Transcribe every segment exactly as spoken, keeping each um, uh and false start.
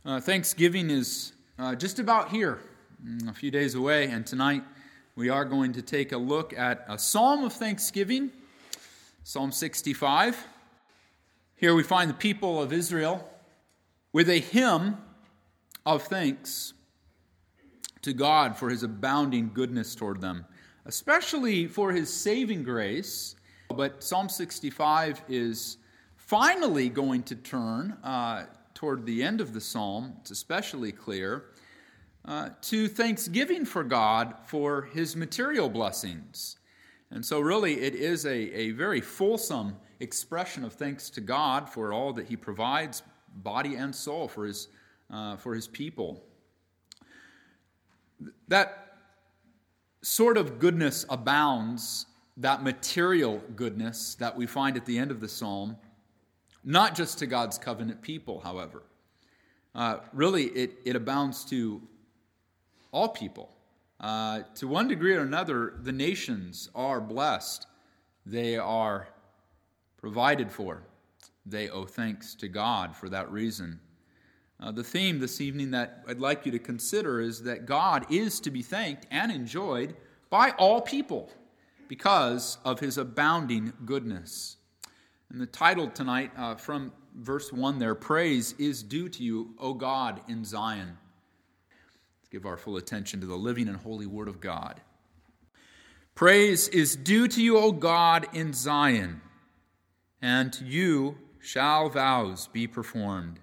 Uh, Thanksgiving is uh, just about here, a few days away, and tonight we are going to take a look at a psalm of thanksgiving, Psalm sixty-five. Here we find the people of Israel with a hymn of thanks to God for His abounding goodness toward them, especially for His saving grace. But Psalm sixty-five is finally going to turn uh, toward the end of the psalm, it's especially clear, uh, to thanksgiving for God for His material blessings. And so really it is a, a very fulsome expression of thanks to God for all that He provides, body and soul, for His, uh, for His people. That sort of goodness abounds, that material goodness that we find at the end of the psalm, not just to God's covenant people, however. Uh, really, it, it abounds to all people. Uh, to one degree or another, the nations are blessed. They are provided for. They owe thanks to God for that reason. Uh, the theme this evening that I'd like you to consider is that God is to be thanked and enjoyed by all people because of His abounding goodness. And the title tonight, uh, from verse one there, Praise is due to you, O God, in Zion. Let's give our full attention to the living and holy Word of God. Praise is due to you, O God, in Zion, and to you shall vows be performed.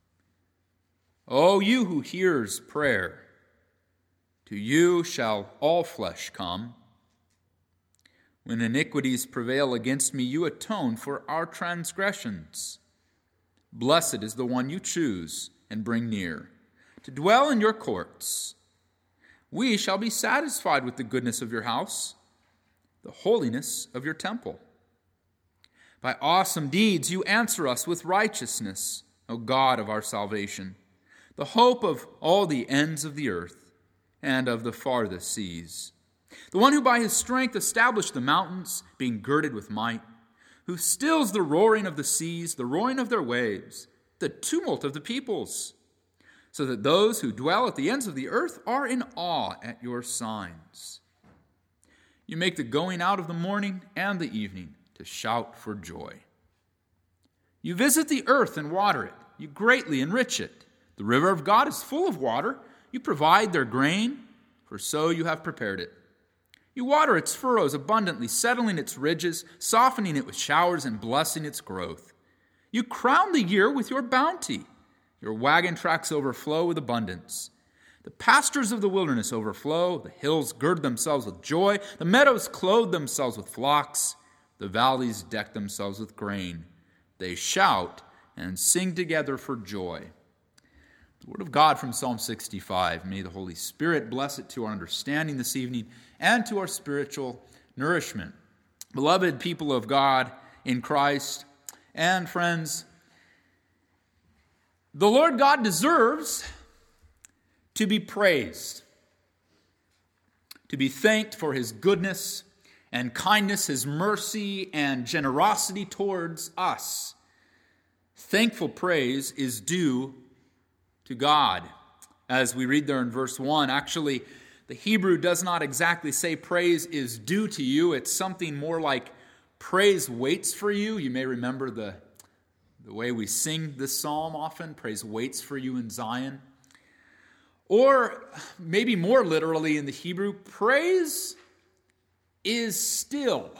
O you who hears prayer, to you shall all flesh come. When iniquities prevail against me, you atone for our transgressions. Blessed is the one you choose and bring near, to dwell in your courts. We shall be satisfied with the goodness of your house, the holiness of your temple. By awesome deeds you answer us with righteousness, O God of our salvation, the hope of all the ends of the earth and of the farthest seas. The one who by His strength established the mountains, being girded with might, who stills the roaring of the seas, the roaring of their waves, the tumult of the peoples, so that those who dwell at the ends of the earth are in awe at your signs. You make the going out of the morning and the evening to shout for joy. You visit the earth and water it. You greatly enrich it. The river of God is full of water. You provide their grain, for so you have prepared it. You water its furrows abundantly, settling its ridges, softening it with showers, and blessing its growth. You crown the year with your bounty. Your wagon tracks overflow with abundance. The pastures of the wilderness overflow. The hills gird themselves with joy. The meadows clothe themselves with flocks. The valleys deck themselves with grain. They shout and sing together for joy. The word of God from Psalm sixty-five. May the Holy Spirit bless it to our understanding this evening and to our spiritual nourishment. Beloved people of God in Christ and friends, the Lord God deserves to be praised, to be thanked for His goodness and kindness, His mercy and generosity towards us. Thankful praise is due to God. As we read there in verse one, actually, the Hebrew does not exactly say praise is due to you. It's something more like praise waits for you. You may remember the, the way we sing this psalm often, praise waits for you in Zion. Or maybe more literally in the Hebrew, praise is still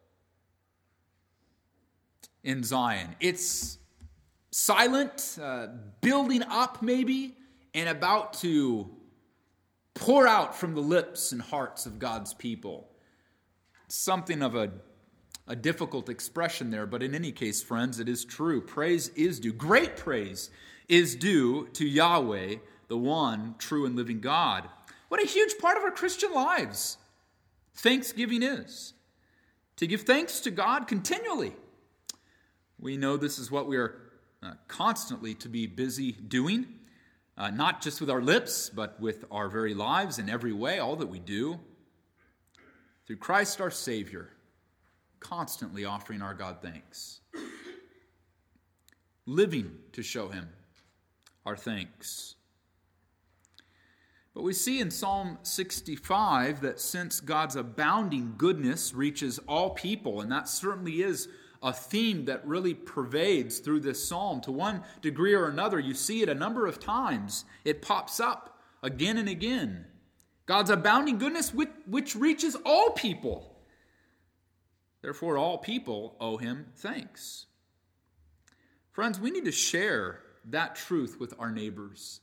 in Zion. It's silent, uh, building up maybe, and about to pour out from the lips and hearts of God's people. Something of a, a difficult expression there, but in any case, friends, it is true. Praise is due. Great praise is due to Yahweh, the one true and living God. What a huge part of our Christian lives thanksgiving is. To give thanks to God continually. We know this is what we are Uh, constantly to be busy doing, uh, not just with our lips, but with our very lives in every way, all that we do. Through Christ our Savior, constantly offering our God thanks. Living to show Him our thanks. But we see in Psalm sixty-five that since God's abounding goodness reaches all people, and that certainly is a theme that really pervades through this psalm to one degree or another, you see it a number of times. It pops up again and again. God's abounding goodness which, which reaches all people. Therefore, all people owe him thanks. Friends, we need to share that truth with our neighbors.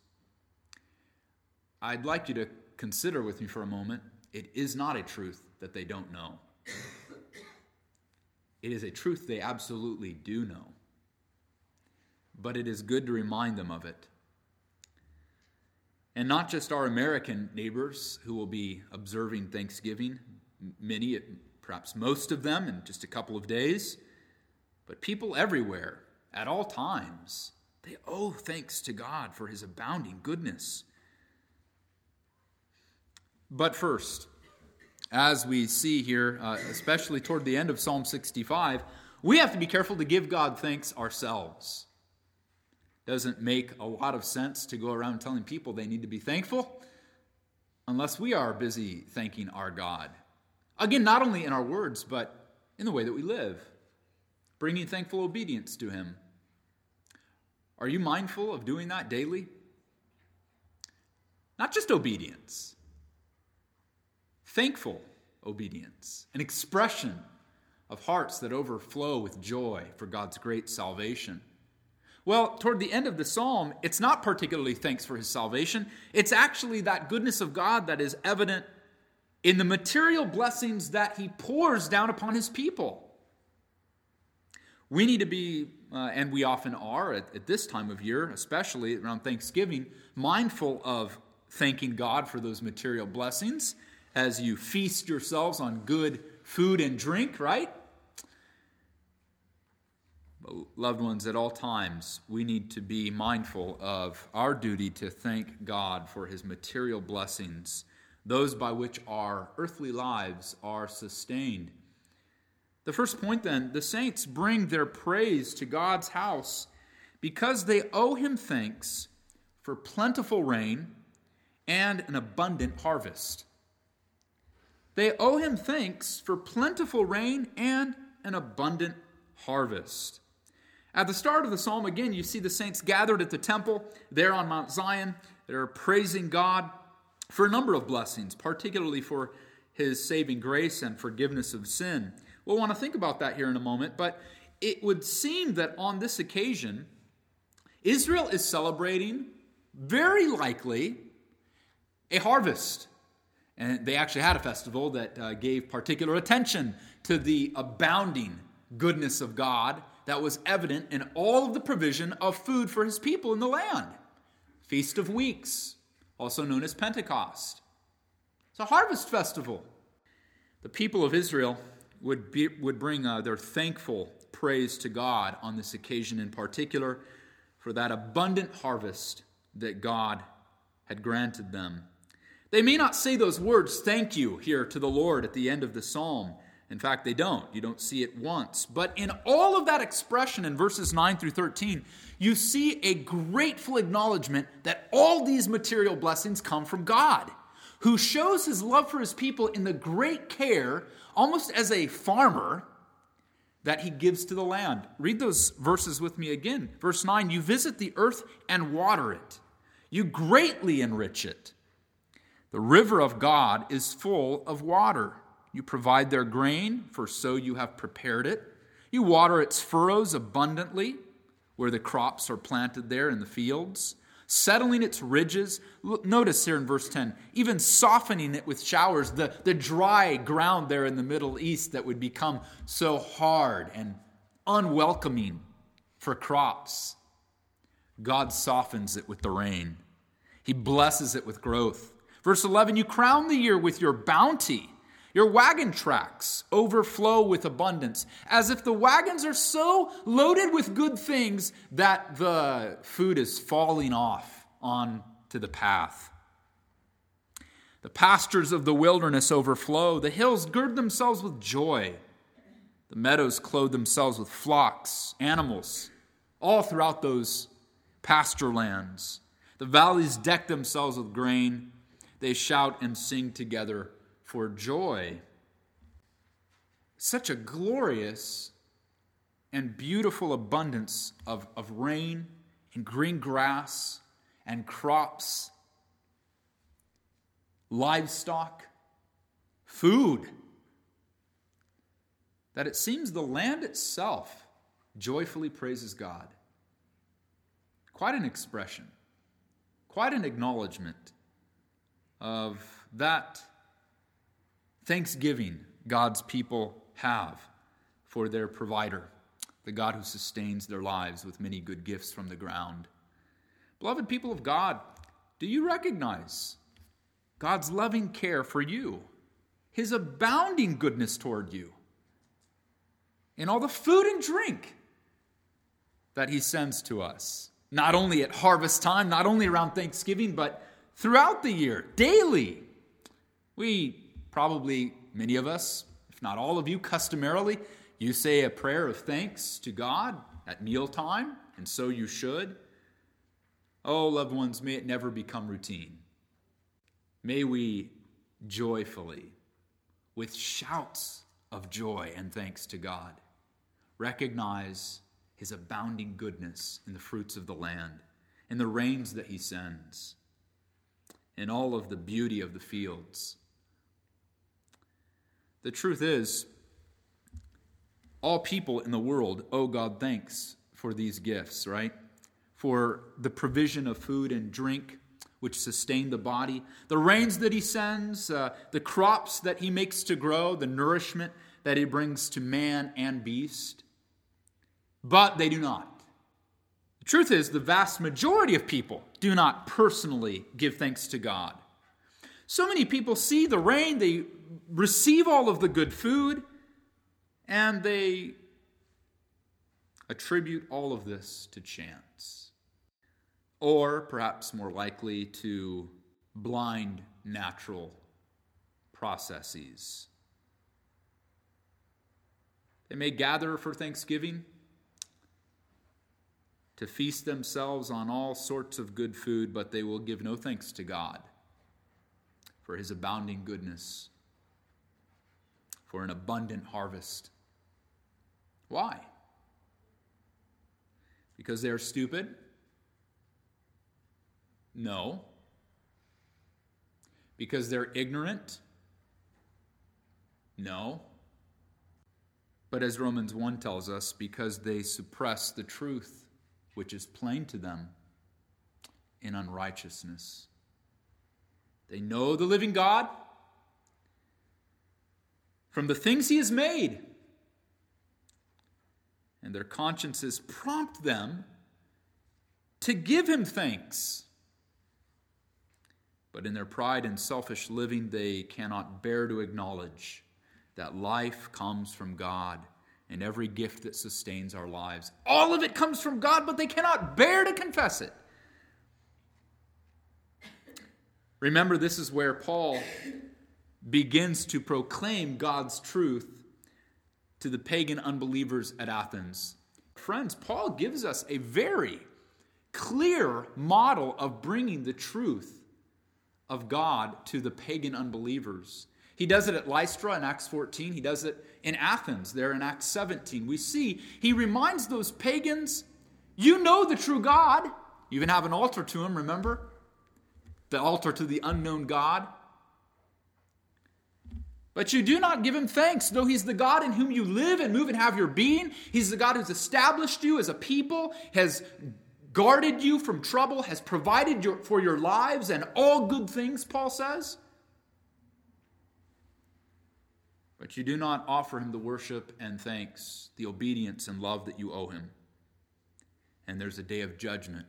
I'd like you to consider with me for a moment, it is not a truth that they don't know. It is a truth they absolutely do know. But it is good to remind them of it. And not just our American neighbors who will be observing Thanksgiving, many, perhaps most of them in just a couple of days, but people everywhere, at all times, they owe thanks to God for his abounding goodness. But first, as we see here, uh, especially toward the end of Psalm sixty-five, we have to be careful to give God thanks ourselves. Doesn't make a lot of sense to go around telling people they need to be thankful unless we are busy thanking our God. Again, not only in our words, but in the way that we live, bringing thankful obedience to him. Are you mindful of doing that daily? Not just obedience. Thankful obedience, an expression of hearts that overflow with joy for God's great salvation. Well, toward the end of the psalm, it's not particularly thanks for his salvation. It's actually that goodness of God that is evident in the material blessings that he pours down upon his people. We need to be, uh, and we often are at, at this time of year, especially around Thanksgiving, mindful of thanking God for those material blessings as you feast yourselves on good food and drink, right? But loved ones, at all times, we need to be mindful of our duty to thank God for his material blessings, those by which our earthly lives are sustained. The first point then, the saints bring their praise to God's house because they owe him thanks for plentiful rain and an abundant harvest. They owe him thanks for plentiful rain and an abundant harvest. At the start of the psalm, again, you see the saints gathered at the temple there on Mount Zion. They're praising God for a number of blessings, particularly for his saving grace and forgiveness of sin. We'll want to think about that here in a moment, but it would seem that on this occasion, Israel is celebrating, very likely, a harvest. And they actually had a festival that uh, gave particular attention to the abounding goodness of God that was evident in all of the provision of food for his people in the land. Feast of Weeks, also known as Pentecost. It's a harvest festival. The people of Israel would be, would bring uh, their thankful praise to God on this occasion in particular for that abundant harvest that God had granted them. They may not say those words, thank you, here to the Lord at the end of the psalm. In fact, they don't. You don't see it once. But in all of that expression in verses nine through thirteen, you see a grateful acknowledgement that all these material blessings come from God, who shows his love for his people in the great care, almost as a farmer, that he gives to the land. Read those verses with me again. Verse nine, you visit the earth and water it. You greatly enrich it. The river of God is full of water. You provide their grain, for so you have prepared it. You water its furrows abundantly, where the crops are planted there in the fields, settling its ridges. Notice here in verse ten, even softening it with showers, the, the dry ground there in the Middle East that would become so hard and unwelcoming for crops. God softens it with the rain. He blesses it with growth. Verse eleven, you crown the year with your bounty. Your wagon tracks overflow with abundance, as if the wagons are so loaded with good things that the food is falling off onto the path. The pastures of the wilderness overflow. The hills gird themselves with joy. The meadows clothe themselves with flocks, animals, all throughout those pasture lands. The valleys deck themselves with grain. They shout and sing together for joy. Such a glorious and beautiful abundance of, of rain and green grass and crops, livestock, food, that it seems the land itself joyfully praises God. Quite an expression, quite an acknowledgement of that thanksgiving God's people have for their provider, the God who sustains their lives with many good gifts from the ground. Beloved people of God, do you recognize God's loving care for you, his abounding goodness toward you, in all the food and drink that he sends to us, not only at harvest time, not only around Thanksgiving, but throughout the year, daily? We probably, many of us, if not all of you, customarily, you say a prayer of thanks to God at mealtime, and so you should. Oh, loved ones, may it never become routine. May we joyfully, with shouts of joy and thanks to God, recognize his abounding goodness in the fruits of the land, in the rains that he sends, in all of the beauty of the fields. The truth is, all people in the world owe God thanks for these gifts, right? For the provision of food and drink, which sustain the body, the rains that he sends, uh, the crops that he makes to grow, the nourishment that he brings to man and beast. But they do not. The truth is, the vast majority of people do not personally give thanks to God. So many people see the rain, they receive all of the good food, and they attribute all of this to chance. Or perhaps more likely to blind natural processes. They may gather for Thanksgiving to feast themselves on all sorts of good food, but they will give no thanks to God for his abounding goodness, for an abundant harvest. Why? Because they are stupid? No. Because they're ignorant? No. But as Romans one tells us, because they suppress the truth which is plain to them in unrighteousness. They know the living God from the things he has made, and their consciences prompt them to give him thanks. But in their pride and selfish living, they cannot bear to acknowledge that life comes from God and every gift that sustains our lives. All of it comes from God, but they cannot bear to confess it. Remember, this is where Paul begins to proclaim God's truth to the pagan unbelievers at Athens. Friends, Paul gives us a very clear model of bringing the truth of God to the pagan unbelievers. He does it at Lystra in Acts fourteen. He does it in Athens there in Acts seventeen. We see he reminds those pagans, you know the true God. You even have an altar to him, remember? The altar to the unknown God. But you do not give him thanks, though he's the God in whom you live and move and have your being. He's the God who's established you as a people, has guarded you from trouble, has provided your, for your lives and all good things, Paul says. But you do not offer him the worship and thanks, the obedience and love that you owe him. And there's a day of judgment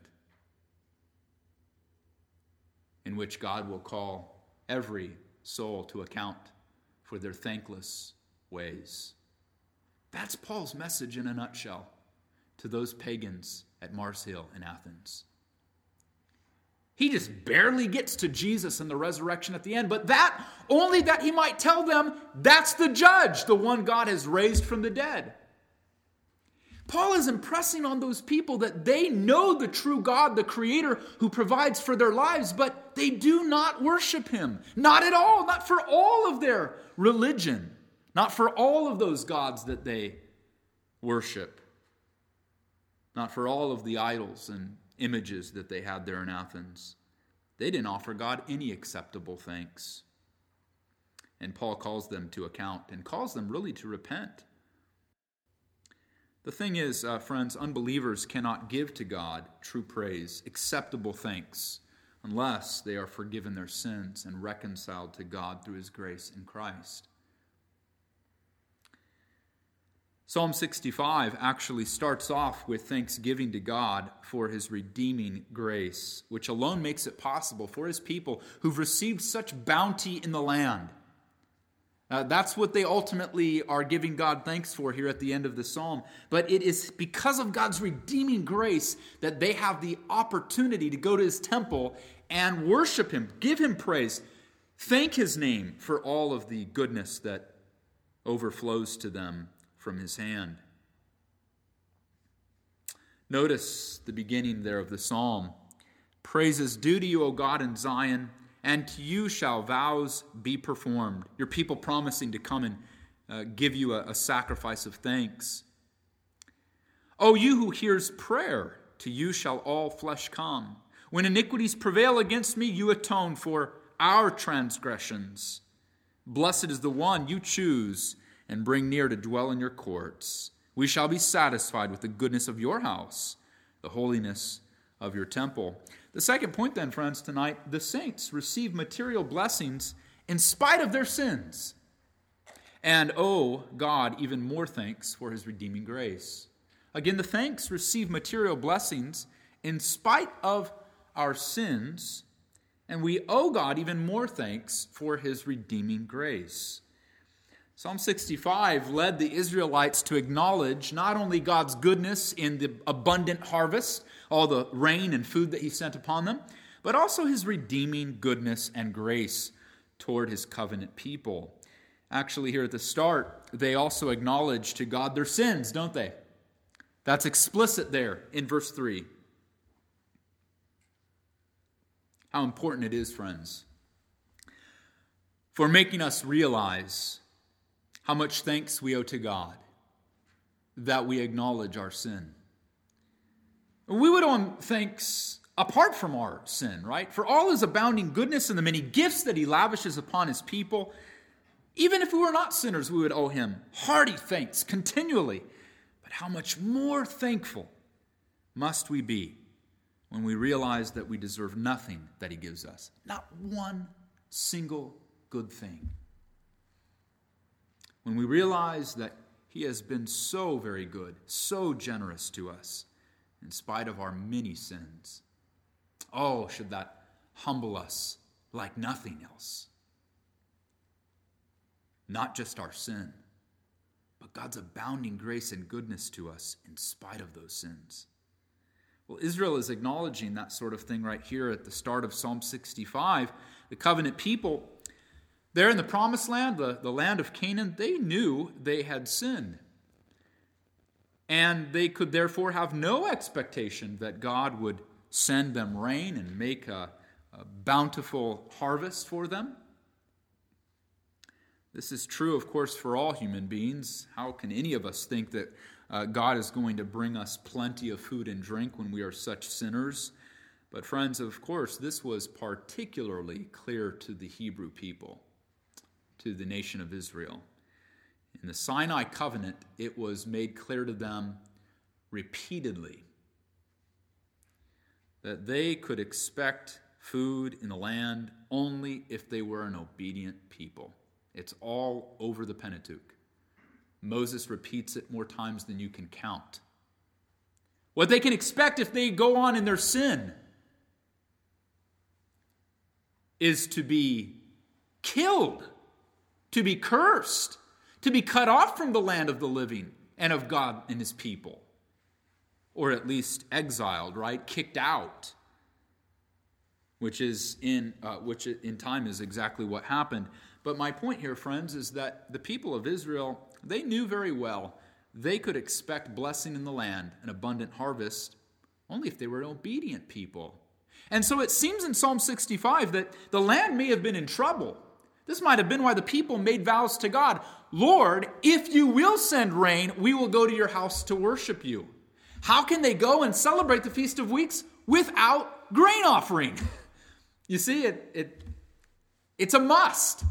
in which God will call every soul to account for their thankless ways. That's Paul's message in a nutshell to those pagans at Mars Hill in Athens. He just barely gets to Jesus and the resurrection at the end, but that only that he might tell them that's the judge, the one God has raised from the dead. Paul is impressing on those people that they know the true God, the Creator who provides for their lives, but they do not worship Him. Not at all. Not for all of their religion. Not for all of those gods that they worship. Not for all of the idols and images that they had there in Athens. They didn't offer God any acceptable thanks. And Paul calls them to account and calls them really to repent. The thing is, uh, friends, unbelievers cannot give to God true praise, acceptable thanks, unless they are forgiven their sins and reconciled to God through His grace in Christ. Psalm sixty-five actually starts off with thanksgiving to God for His redeeming grace, which alone makes it possible for His people who've received such bounty in the land. Uh, that's what they ultimately are giving God thanks for here at the end of the psalm. But it is because of God's redeeming grace that they have the opportunity to go to His temple and worship Him, give Him praise, thank His name for all of the goodness that overflows to them from His hand. Notice the beginning there of the psalm. Praise is due to you, O God, in Zion, and to you shall vows be performed. Your people promising to come and uh, give you a, a sacrifice of thanks. O you who hears prayer, to you shall all flesh come. When iniquities prevail against me, you atone for our transgressions. Blessed is the one you choose and bring near to dwell in your courts. We shall be satisfied with the goodness of your house, the holiness of your temple. The second point then, friends, tonight, the saints receive material blessings in spite of their sins. And owe God even more thanks for His redeeming grace. Again, the thanks receive material blessings in spite of our sins, and we owe God even more thanks for His redeeming grace. Psalm sixty-five led the Israelites to acknowledge not only God's goodness in the abundant harvest, all the rain and food that He sent upon them, but also His redeeming goodness and grace toward His covenant people. Actually, here at the start, they also acknowledge to God their sins, don't they? That's explicit there in verse three. How important it is, friends, for making us realize how much thanks we owe to God that we acknowledge our sin. We would owe Him thanks apart from our sin, right? For all His abounding goodness and the many gifts that He lavishes upon His people. Even if we were not sinners, we would owe Him hearty thanks continually. But how much more thankful must we be when we realize that we deserve nothing that He gives us? Not one single good thing. When we realize that He has been so very good, so generous to us, in spite of our many sins. Oh, should that humble us like nothing else. Not just our sin, but God's abounding grace and goodness to us in spite of those sins. Well, Israel is acknowledging that sort of thing right here at the start of Psalm sixty-five. The covenant people there in the promised land, the, the land of Canaan, they knew they had sinned. And they could therefore have no expectation that God would send them rain and make a, a bountiful harvest for them. This is true, of course, for all human beings. How can any of us think that uh, God is going to bring us plenty of food and drink when we are such sinners? But friends, of course, this was particularly clear to the Hebrew people, to the nation of Israel. In the Sinai covenant, it was made clear to them repeatedly that they could expect food in the land only if they were an obedient people. It's all over the Pentateuch. Moses repeats it more times than you can count. What they can expect if they go on in their sin is to be killed, to be cursed, to be cut off from the land of the living and of God and His people. Or at least exiled, right? Kicked out. Which is in uh, which in time is exactly what happened. But my point here, friends, is that the people of Israel, they knew very well they could expect blessing in the land, an abundant harvest, only if they were an obedient people. And so it seems in Psalm sixty-five that the land may have been in trouble. This might have been why the people made vows to God. Lord, if you will send rain, we will go to your house to worship you. How can they go and celebrate the Feast of Weeks without grain offering? You see, it, it it's a must.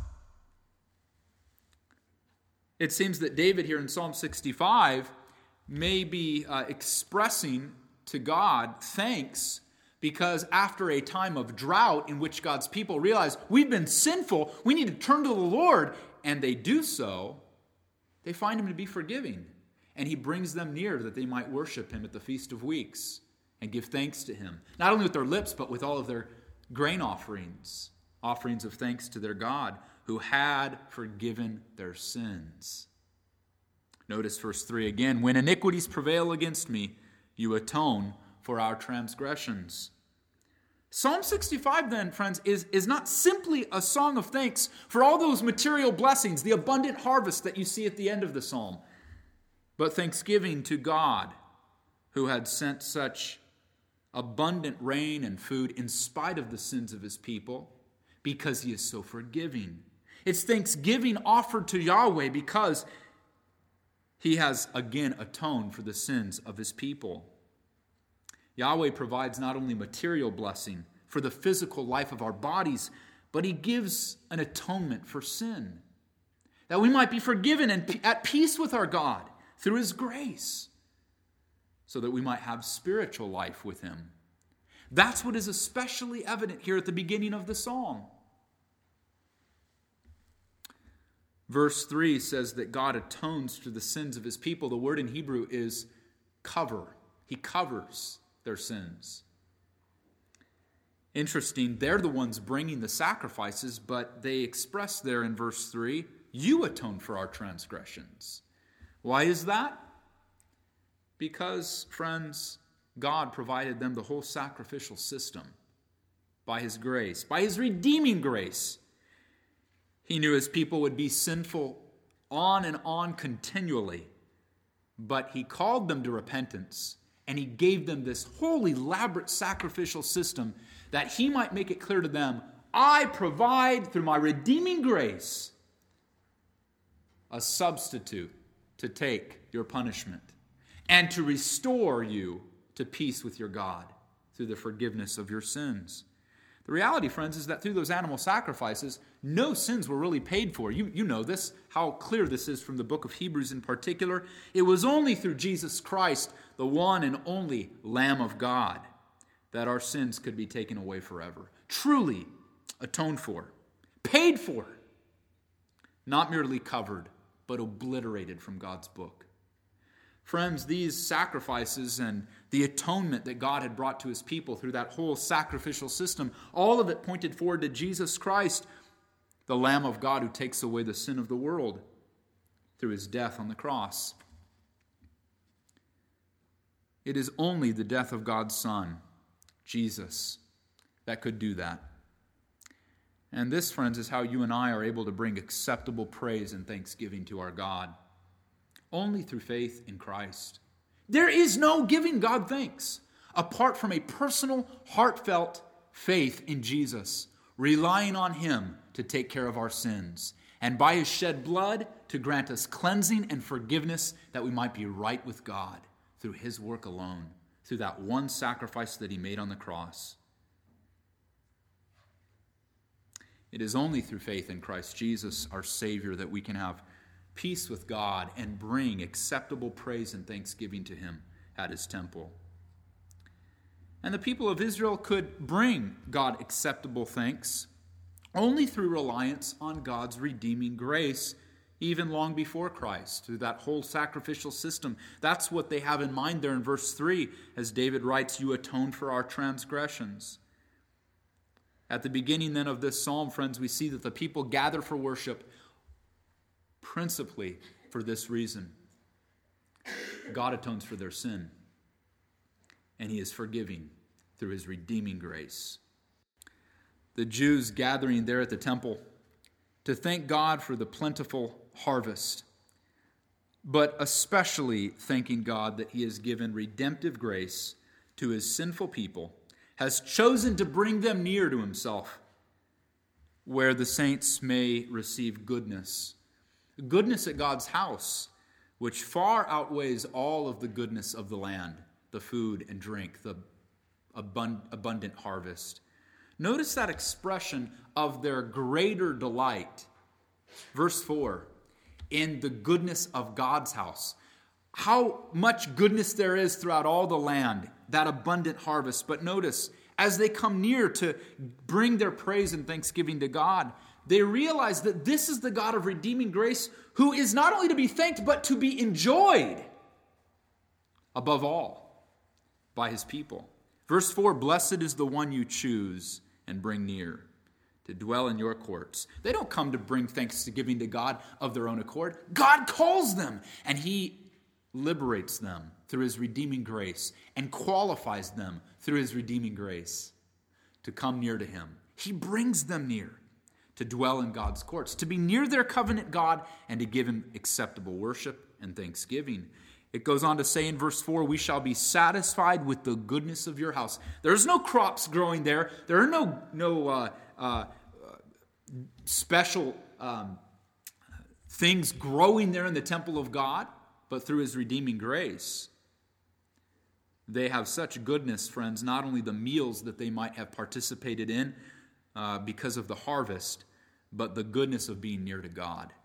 It seems that David here in Psalm sixty-five may be uh, expressing to God thanks because after a time of drought in which God's people realize we've been sinful, we need to turn to the Lord, and they do so, they find him to be forgiving. And he brings them near that they might worship him at the Feast of Weeks and give thanks to him, not only with their lips, but with all of their grain offerings, offerings of thanks to their God who had forgiven their sins. Notice verse three again. When iniquities prevail against me, you atone for our transgressions. Psalm sixty-five then, friends, is, is not simply a song of thanks for all those material blessings, the abundant harvest that you see at the end of the psalm, but thanksgiving to God who had sent such abundant rain and food in spite of the sins of his people because he is so forgiving. It's thanksgiving offered to Yahweh because he has again atoned for the sins of his people. Yahweh provides not only material blessing for the physical life of our bodies, but he gives an atonement for sin, that we might be forgiven and at peace with our God through his grace, so that we might have spiritual life with him. That's what is especially evident here at the beginning of the psalm. Verse three says that God atones for the sins of his people. The word in Hebrew is cover. He covers their sins. Interesting, they're the ones bringing the sacrifices, but they express there in verse three, you atone for our transgressions. Why is that? Because, friends, God provided them the whole sacrificial system by his grace, by his redeeming grace. He knew his people would be sinful on and on continually, but he called them to repentance, and he gave them this whole elaborate sacrificial system that he might make it clear to them, I provide through my redeeming grace a substitute to take your punishment and to restore you to peace with your God through the forgiveness of your sins. The reality, friends, is that through those animal sacrifices, no sins were really paid for. You, you know this, how clear this is from the book of Hebrews in particular. It was only through Jesus Christ, the one and only Lamb of God, that our sins could be taken away forever. Truly atoned for, paid for, not merely covered, but obliterated from God's book. Friends, these sacrifices and the atonement that God had brought to his people through that whole sacrificial system, all of it pointed forward to Jesus Christ, the Lamb of God who takes away the sin of the world through his death on the cross. It is only the death of God's Son, Jesus, that could do that. And this, friends, is how you and I are able to bring acceptable praise and thanksgiving to our God. Only through faith in Christ. There is no giving God thanks apart from a personal, heartfelt faith in Jesus, relying on him to take care of our sins, and by his shed blood to grant us cleansing and forgiveness that we might be right with God through his work alone, through that one sacrifice that he made on the cross. It is only through faith in Christ Jesus, our Savior, that we can have peace with God and bring acceptable praise and thanksgiving to him at his temple. And the people of Israel could bring God acceptable thanks only through reliance on God's redeeming grace, even long before Christ, through that whole sacrificial system. That's what they have in mind there in verse three, as David writes, you atoned for our transgressions. At the beginning then of this psalm, friends, we see that the people gather for worship principally for this reason. God atones for their sin, and he is forgiving through his redeeming grace. The Jews gathering there at the temple to thank God for the plentiful harvest but especially thanking God that he has given redemptive grace to his sinful people, has chosen to bring them near to himself, where the saints may receive goodness. Goodness at God's house, which far outweighs all of the goodness of the land, the food and drink, the abund- abundant harvest. Notice that expression of their greater delight. Verse four, in the goodness of God's house. How much goodness there is throughout all the land, that abundant harvest. But notice, as they come near to bring their praise and thanksgiving to God, they realize that this is the God of redeeming grace who is not only to be thanked, but to be enjoyed above all by his people. Verse four, blessed is the one you choose and bring near to dwell in your courts. They don't come to bring thanksgiving to God of their own accord. God calls them, and he liberates them through his redeeming grace and qualifies them through his redeeming grace to come near to him. He brings them near to dwell in God's courts, to be near their covenant God and to give him acceptable worship and thanksgiving. It goes on to say in verse four, we shall be satisfied with the goodness of your house. There's no crops growing there. There are no, no uh, uh, special um, things growing there in the temple of God, but through his redeeming grace. They have such goodness, friends, not only the meals that they might have participated in uh, because of the harvest, but the goodness of being near to God.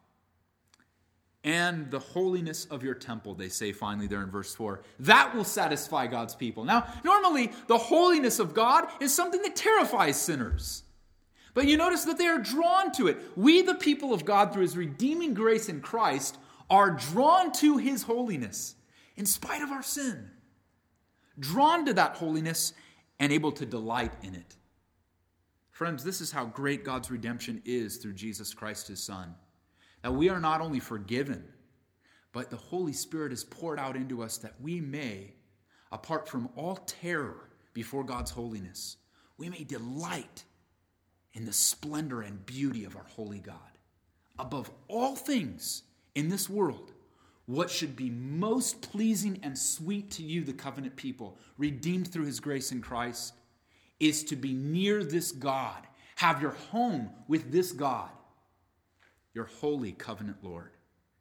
And the holiness of your temple, they say finally there in verse four. That will satisfy God's people. Now, normally, the holiness of God is something that terrifies sinners. But you notice that they are drawn to it. We, the people of God, through his redeeming grace in Christ, are drawn to his holiness in spite of our sin. Drawn to that holiness and able to delight in it. Friends, this is how great God's redemption is through Jesus Christ, his Son. That we are not only forgiven, but the Holy Spirit is poured out into us that we may, apart from all terror before God's holiness, we may delight in the splendor and beauty of our holy God. Above all things in this world, what should be most pleasing and sweet to you, the covenant people, redeemed through his grace in Christ, is to be near this God, have your home with this God, your holy covenant Lord.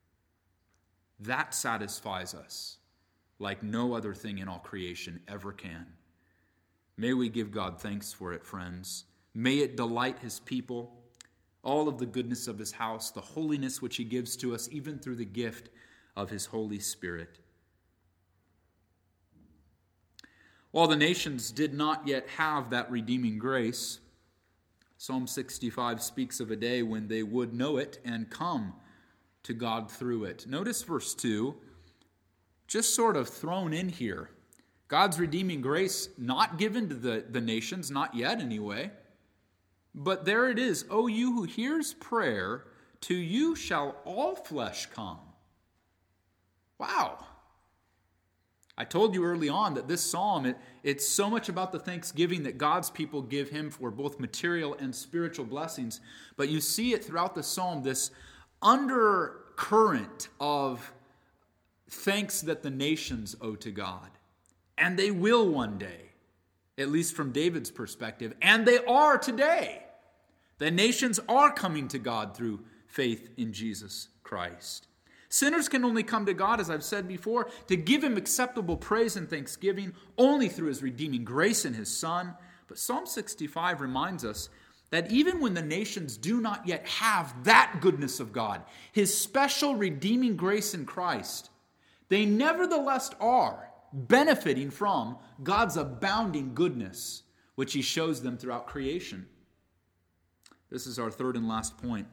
That satisfies us like no other thing in all creation ever can. May we give God thanks for it, friends. May it delight his people, all of the goodness of his house, the holiness which he gives to us, even through the gift of his Holy Spirit. While the nations did not yet have that redeeming grace, Psalm sixty-five speaks of a day when they would know it and come to God through it. Notice verse two, just sort of thrown in here. God's redeeming grace not given to the, the nations, not yet anyway. But there it is. O you who hears prayer, to you shall all flesh come. Wow. I told you early on that this psalm, it, it's so much about the thanksgiving that God's people give him for both material and spiritual blessings. But you see it throughout the psalm, this undercurrent of thanks that the nations owe to God. And they will one day, at least from David's perspective. And they are today. The nations are coming to God through faith in Jesus Christ. Sinners can only come to God, as I've said before, to give him acceptable praise and thanksgiving only through his redeeming grace in his Son. But Psalm sixty-five reminds us that even when the nations do not yet have that goodness of God, his special redeeming grace in Christ, they nevertheless are benefiting from God's abounding goodness, which he shows them throughout creation. This is our third and last point.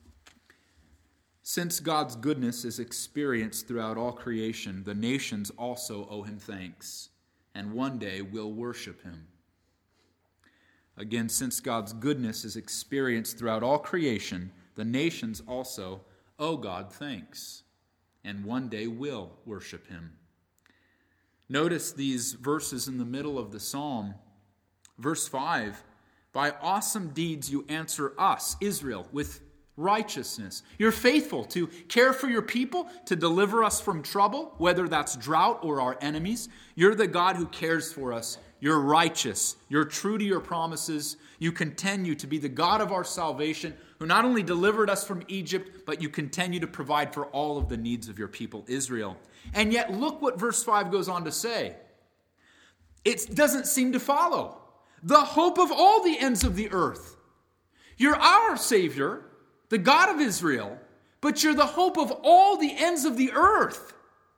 Since God's goodness is experienced throughout all creation, the nations also owe him thanks, and one day will worship him. Again, since God's goodness is experienced throughout all creation, the nations also owe God thanks, and one day will worship him. Notice these verses in the middle of the psalm. Verse five, by awesome deeds you answer us, Israel, with righteousness. You're faithful to care for your people, to deliver us from trouble, whether that's drought or our enemies. You're the God who cares for us. You're righteous. You're true to your promises. You continue to be the God of our salvation, who not only delivered us from Egypt, but you continue to provide for all of the needs of your people, Israel. And yet, look what verse five goes on to say. It doesn't seem to follow. The hope of all the ends of the earth. You're our Savior, the God of Israel, but you're the hope of all the ends of the earth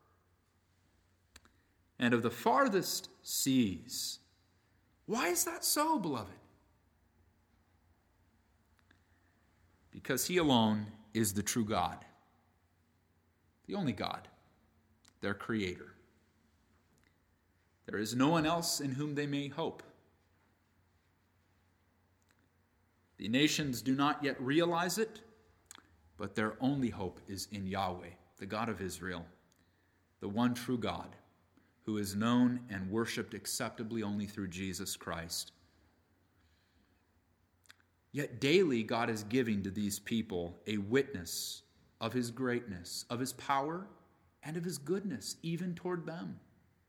and of the farthest seas. Why is that so, beloved? Because he alone is the true God, the only God, their creator. There is no one else in whom they may hope. The nations do not yet realize it, but their only hope is in Yahweh, the God of Israel, the one true God, who is known and worshiped acceptably only through Jesus Christ. Yet daily God is giving to these people a witness of his greatness, of his power, and of his goodness, even toward them.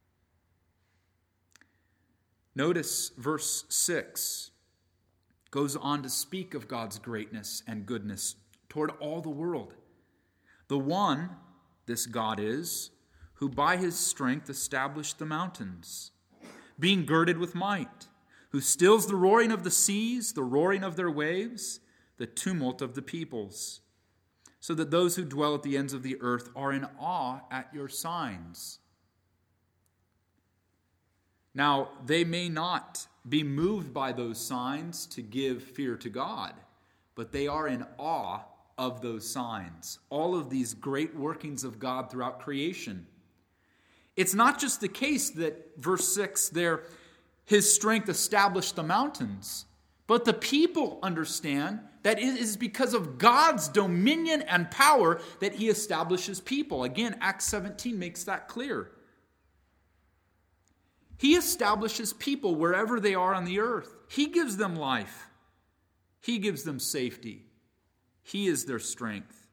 Notice verse six goes on to speak of God's greatness and goodness toward all the world. The one, this God is, who by his strength established the mountains, being girded with might, who stills the roaring of the seas, the roaring of their waves, the tumult of the peoples, so that those who dwell at the ends of the earth are in awe at your signs. Now, they may not be moved by those signs to give fear to God, but they are in awe of those signs, all of these great workings of God throughout creation. It's not just the case that, verse six there, his strength established the mountains, but the people understand that it is because of God's dominion and power that he establishes people. Again, Acts seventeen makes that clear. He establishes people wherever they are on the earth. He gives them life. He gives them safety. He is their strength.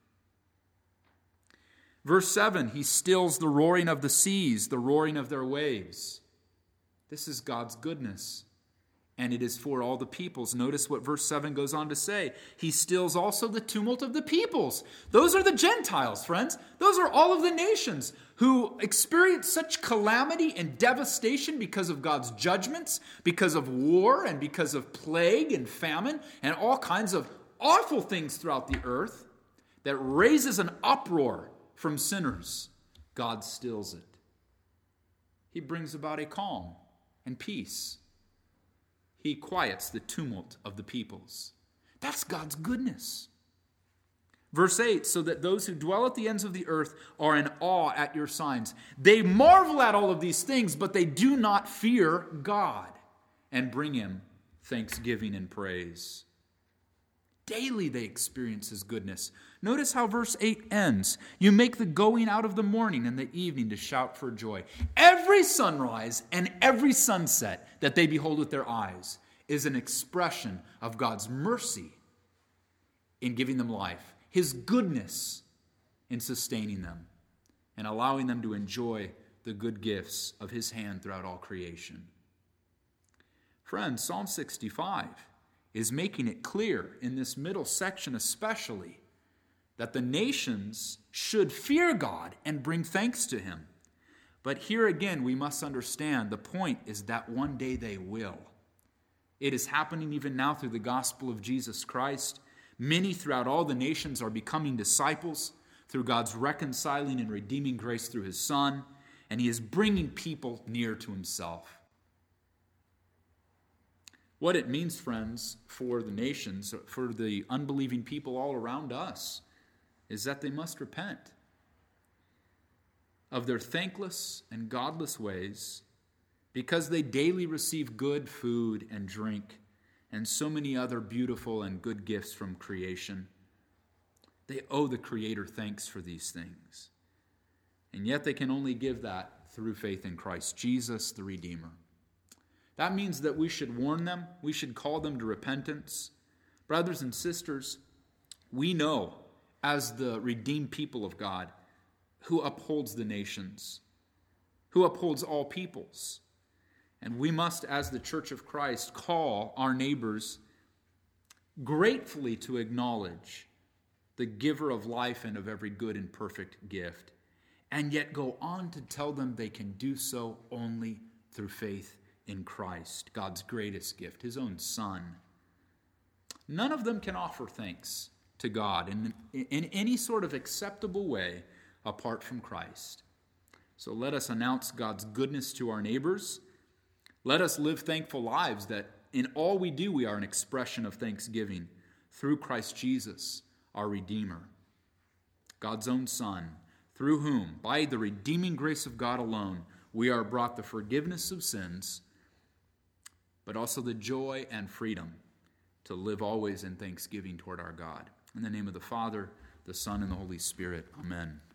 Verse seven, he stills the roaring of the seas, the roaring of their waves. This is God's goodness, and it is for all the peoples. Notice what verse seven goes on to say. He stills also the tumult of the peoples. Those are the Gentiles, friends. Those are all of the nations who experience such calamity and devastation because of God's judgments, because of war and because of plague and famine and all kinds of awful things throughout the earth that raises an uproar from sinners. God stills it. He brings about a calm and peace. He quiets the tumult of the peoples. That's God's goodness. Verse eight, so that those who dwell at the ends of the earth are in awe at your signs. They marvel at all of these things, but they do not fear God and bring him thanksgiving and praise. Daily they experience his goodness. Notice how verse eight ends. You make the going out of the morning and the evening to shout for joy. Every sunrise and every sunset that they behold with their eyes is an expression of God's mercy in giving them life, his goodness in sustaining them, and allowing them to enjoy the good gifts of his hand throughout all creation. Friends, Psalm sixty-five is making it clear in this middle section especially that the nations should fear God and bring thanks to him. But here again, we must understand the point is that one day they will. It is happening even now through the gospel of Jesus Christ. Many throughout all the nations are becoming disciples through God's reconciling and redeeming grace through his Son, and he is bringing people near to himself. What it means, friends, for the nations, for the unbelieving people all around us, is that they must repent of their thankless and godless ways because they daily receive good food and drink and so many other beautiful and good gifts from creation. They owe the Creator thanks for these things. And yet they can only give that through faith in Christ Jesus, the Redeemer. That means that we should warn them. We should call them to repentance. Brothers and sisters, We know, as the redeemed people of God, who upholds the nations, who upholds all peoples. And we must, as the Church of Christ, call our neighbors gratefully to acknowledge the giver of life and of every good and perfect gift, and yet go on to tell them they can do so only through faith in Christ, God's greatest gift, his own Son. None of them can offer thanks to God in, in any sort of acceptable way apart from Christ. So let us announce God's goodness to our neighbors. Let us live thankful lives that in all we do we are an expression of thanksgiving through Christ Jesus, our Redeemer, God's own Son, through whom, by the redeeming grace of God alone, we are brought the forgiveness of sins, but also the joy and freedom to live always in thanksgiving toward our God. In the name of the Father, the Son, and the Holy Spirit, amen.